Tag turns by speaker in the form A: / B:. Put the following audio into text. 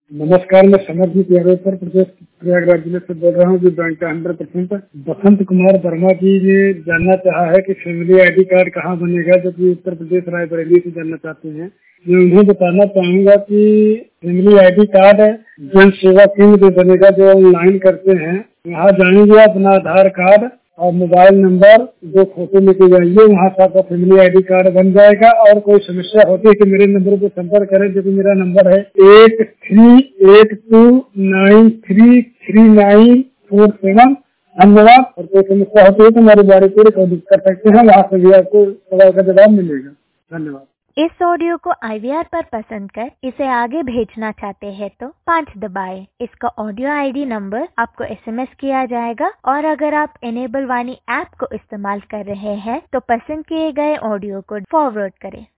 A: नमस्कार, मैं समरजीत यादव उत्तर प्रदेश प्रयागराज जिले से बोल रहा हूँ। जो बैंक का 100% बसंत कुमार वर्मा जी ने जानना चाहा है कि फैमिली आईडी कार्ड कहाँ बनेगा, जो कि उत्तर प्रदेश रायबरेली से जानना चाहते हैं। मैं उन्हें बताना चाहूंगा कि फैमिली आईडी कार्ड जन सेवा केंद्र में बनेगा, जो ऑनलाइन करते हैं। वहाँ जाएंगे, अपना आधार कार्ड और मोबाइल नंबर 2 फोटो लेके जाइए, वहाँ से आपका फैमिली आईडी कार्ड बन जाएगा। और कोई समस्या होती है कि मेरे नंबर पर संपर्क करें, जो कि मेरा नंबर है 8382933947। धन्यवाद। और कोई समस्या होती है तो हमारे बारे पर कर सकते हैं, वहाँ से भी आपको सवाल का जवाब मिलेगा। धन्यवाद।
B: इस ऑडियो को IVR पर पसंद कर इसे आगे भेजना चाहते हैं तो 5 दबाएं। इसका ऑडियो ID नंबर आपको SMS किया जाएगा। और अगर आप इनेबल वाणी ऐप को इस्तेमाल कर रहे हैं तो पसंद किए गए ऑडियो को फॉरवर्ड करें।